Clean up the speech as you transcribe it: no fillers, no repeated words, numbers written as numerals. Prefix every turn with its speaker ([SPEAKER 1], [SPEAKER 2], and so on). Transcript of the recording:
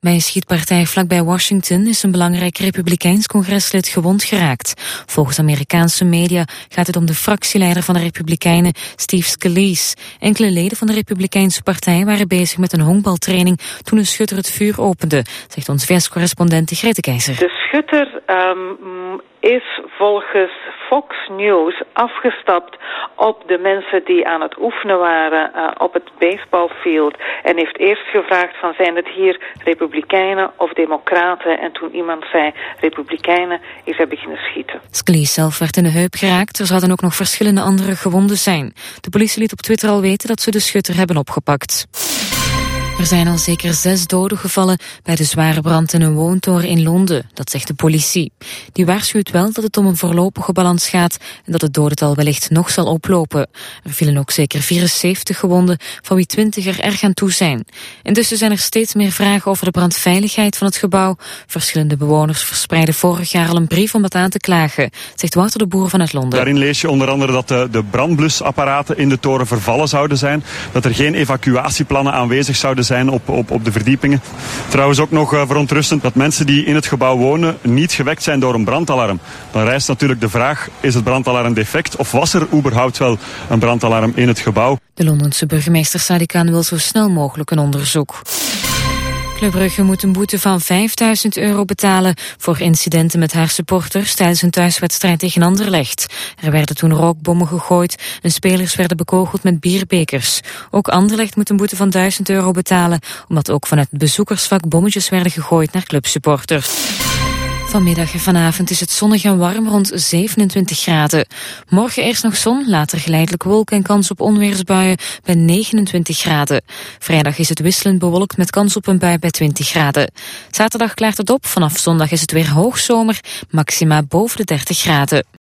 [SPEAKER 1] Bij een schietpartij vlakbij Washington is een belangrijk republikeins congreslid gewond geraakt. Volgens Amerikaanse media gaat het om de fractieleider van de Republikeinen, Steve Scalise. Enkele leden van de Republikeinse partij waren bezig met een honkbaltraining toen een schutter het vuur opende, zegt ons VS-correspondent Grete Keizer.
[SPEAKER 2] De schutter is volgens Fox News afgestapt op de mensen die aan het oefenen waren op het baseballfield en heeft eerst gevraagd van zijn het hier Republikeinen of Democraten en toen iemand zei Republikeinen is hij beginnen schieten.
[SPEAKER 1] Scalise zelf werd in de heup geraakt, er zouden ook nog verschillende andere gewonden zijn. De politie liet op Twitter al weten dat ze de schutter hebben opgepakt. Er zijn al zeker 6 doden gevallen bij de zware brand in een woontoren in Londen, dat zegt de politie. Die waarschuwt wel dat het om een voorlopige balans gaat en dat het dodental wellicht nog zal oplopen. Er vielen ook zeker 74 gewonden, van wie 20 er erg aan toe zijn. Intussen zijn er steeds meer vragen over de brandveiligheid van het gebouw. Verschillende bewoners verspreidden vorig jaar al een brief om dat aan te klagen, zegt Wouter de Boer vanuit Londen.
[SPEAKER 3] Daarin lees je onder andere dat de brandblusapparaten in de toren vervallen zouden zijn, dat er geen evacuatieplannen aanwezig zouden zijn op de verdiepingen. Trouwens ook nog verontrustend dat mensen die in het gebouw wonen niet gewekt zijn door een brandalarm. Dan rijst natuurlijk de vraag, is het brandalarm defect of was er überhaupt wel een brandalarm in het gebouw?
[SPEAKER 1] De Londense burgemeester Sadiq Khan wil zo snel mogelijk een onderzoek. Club Brugge moet een boete van €5.000 betalen voor incidenten met haar supporters tijdens een thuiswedstrijd tegen Anderlecht. Er werden toen rookbommen gegooid en spelers werden bekogeld met bierbekers. Ook Anderlecht moet een boete van €1.000 betalen, omdat ook vanuit het bezoekersvak bommetjes werden gegooid naar clubsupporters. Vanmiddag en vanavond is het zonnig en warm rond 27 graden. Morgen eerst nog zon, later geleidelijk wolken en kans op onweersbuien bij 29 graden. Vrijdag is het wisselend bewolkt met kans op een bui bij 20 graden. Zaterdag klaart het op, vanaf zondag is het weer hoogzomer, maxima boven de 30 graden.